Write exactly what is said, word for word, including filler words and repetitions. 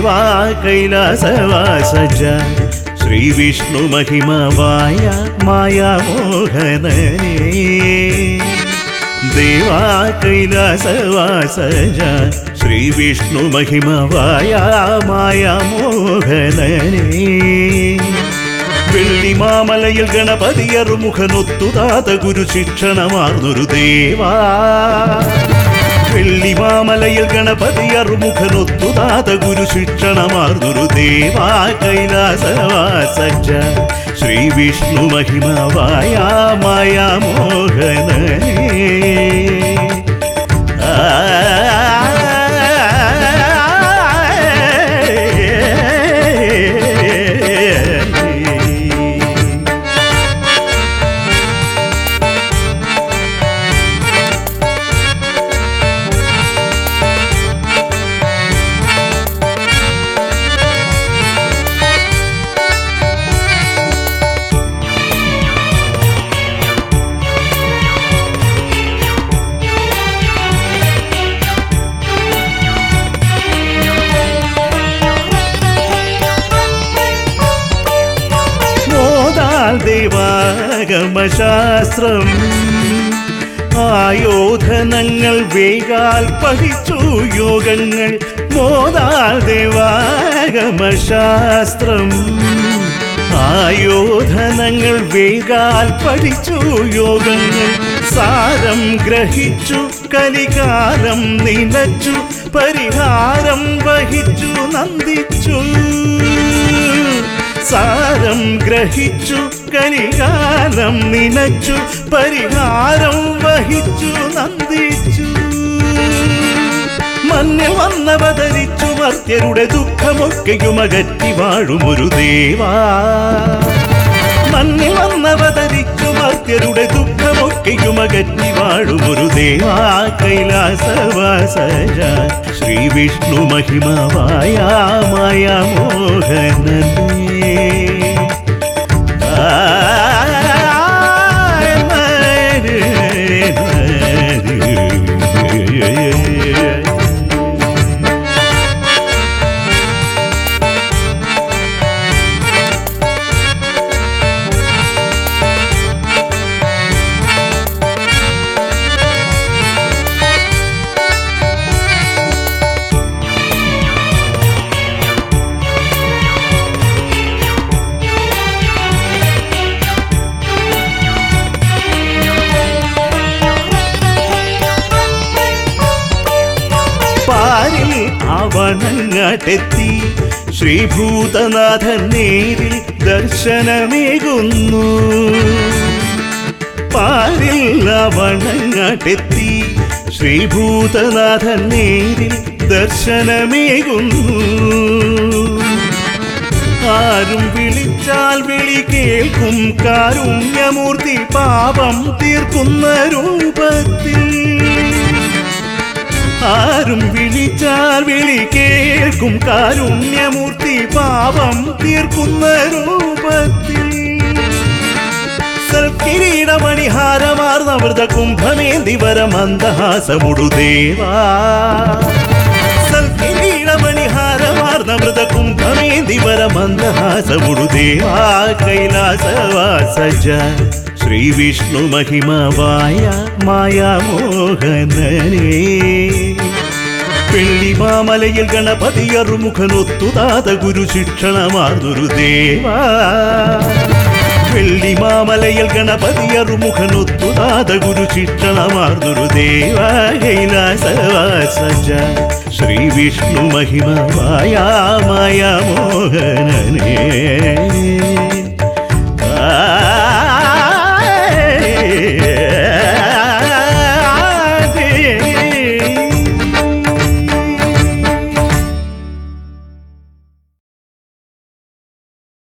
ദേവാ കൈലാസവാസജ ശ്രീ വിഷ്ണു മഹിമവായ മായാമോഹനനേ ദേവാ കൈലാസവാസജ ശ്രീ വിഷ്ണു മഹിമവായ മായാമോഹനനേ വെള്ളിമാമലയിൽ ഗണപതിയറുമുഖനൊത്തുതാത ഗുരു ശിക്ഷണമാർന്നൊരു ദേവാ വെള്ളിമാമലയിൽ ഗണപതിയറുമുഖനൊത്തുതാത ഗുരു ശിക്ഷണമാർന്നൊരു ദേവാ കൈലാസവാസജ ശ്രീ വിഷ്ണു മഹിമവായ മായാമോഹനനേ ദേവാഗമശാസ്ത്രം ആയോധനങ്ങൾ വേഗാൽ പഠിച്ചു യോഗങ്ങൾ മോദാൽ ദേവാഗമശാസ്ത്രം ആയോധനങ്ങൾ വേഗാൽ പഠിച്ചു യോഗങ്ങൾ സാരം ഗ്രഹിച്ചു കലികാലം നിലച്ചു പരിഹാരം വഹിച്ചു നന്ദിച്ചു സാരം ഗ്രഹിച്ചു കലികാലം നിലച്ചു പരിഹാരം വഹിച്ചു നന്ദിച്ചു മണ്ണിൽ വന്നവതരിച്ചു മർത്യരുടെ ദുഃഖമൊക്കെയും അകറ്റി വാഴുമൊരു ദേവാ മണ്ണിൽ വന്നവതരിച്ചു മർത്യരുടെ ദുഃഖമൊക്കെയും അകറ്റി വാഴുമൊരു ദേവാ കൈലാസവാസജ ശ്രീ വിഷ്ണു മഹിമവായ മായാമോഹനനേ അവണങ്ങാട്ടെത്തി ശ്രീഭൂതനാഥൻ നേരിൽ ദർശനമേകുന്നു പാരിൽ അവണങ്ങാട്ടെത്തി ശ്രീഭൂതനാഥൻ നേരിൽ ദർശനമേകുന്നു ആരും വിളിച്ചാൽ വിളി കേൾക്കും കാരുണ്യമൂർത്തി പാപം തീർക്കുന്ന രൂപത്തിൽ ആരും വിളിച്ചാൽ വിളി കേൾക്കും കാരുണ്യമൂർത്തി പാപം തീർക്കുന്ന രൂപത്തിൽ സൽക്കിരീടമണിഹാരമാർന്ന മൃത കുംഭമേന്തി വരമന്ദഹാസമുടു ദേവാ സൽക്കിരീടമണിഹാരമാർന്ന മൃത കുംഭമേന്തി വരമന്ദഹാസമുടു ദേവാ കൈലാസവാസജ ശ്രീ വിഷ്ണു മഹിമവായ മായാമോഹനനേ വെള്ളിമാമലയിൽ ഗണപതിയറുമുഖനൊത്തുതാത ഗുരു ശിക്ഷണമാർന്നൊരു ദേവാ വെള്ളിമാമലയിൽ ഗണപതിയറുമുഖനൊത്തുതാത ഗുരു ശിക്ഷണമാർന്നൊരു ദേവാ കൈലാസവാസജ ശ്രീ വിഷ്ണു മഹിമവായ മായാമോഹനനേ